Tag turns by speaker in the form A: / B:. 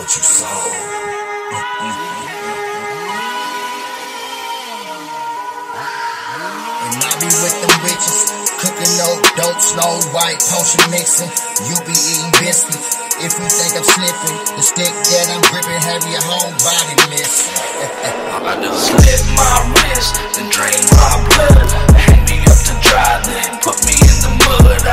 A: what you saw. And I be with them bitches, cooking no dope, Snow White, potion mixing. You be eating biscuits. If you think I'm slipping, the stick that I'm gripping have your whole body missing.
B: I done slit my wrist, then drain my blood, hang me up to dry, then put me in the mud.